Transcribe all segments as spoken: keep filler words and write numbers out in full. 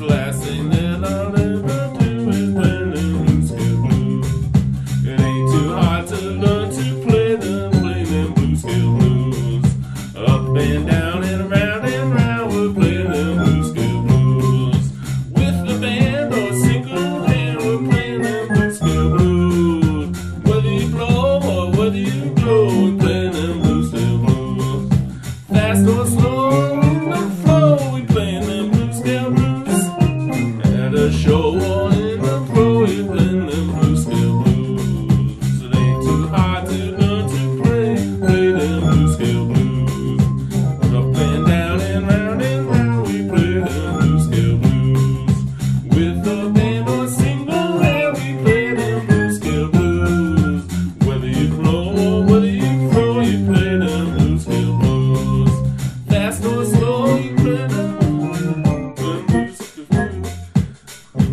last thing that I'll ever do is play them blue scale blues. It ain't too hard to learn to play them, play them blue scale blues. Up and down and round and round, we'll play them blue scale blues. With the band or single hand, we're playing them blue scale blues. Whether you blow or whether you glow, we're playing them blue scale blues. Fast or slow, in the flow, we playing them blue scale blues. At a show or in the pro, we playing them blue scale blues. It ain't too hard to learn to play, play them blue scale blues. Up and down and round and round, we play them blue scale blues. With a band or single hand, we play them blue scale blues. Whether you blow or whether you throw, you play them blue scale blues. Fast or slow, you play them blue scale blues.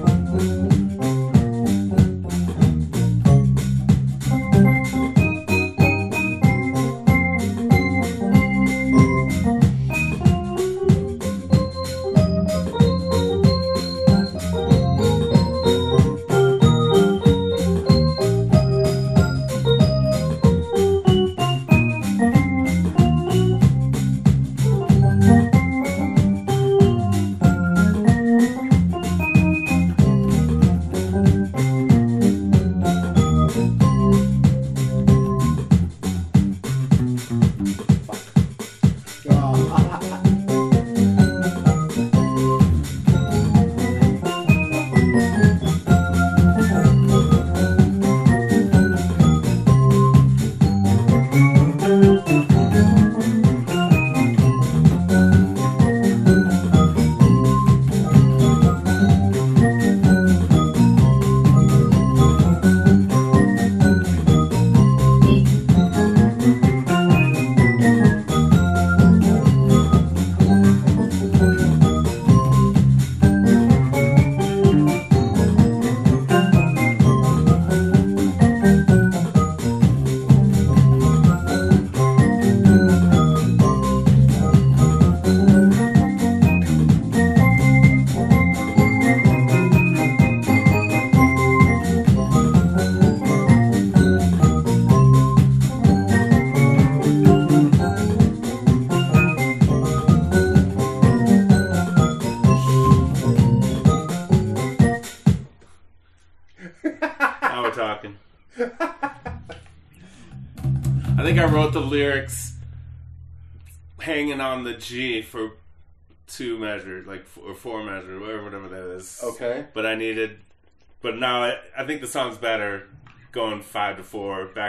Now we're talking. I think I wrote the lyrics hanging on the G for two measure, like or four measure, whatever, whatever that is. Okay. But I needed, but now I, I think the song's better going five to four back.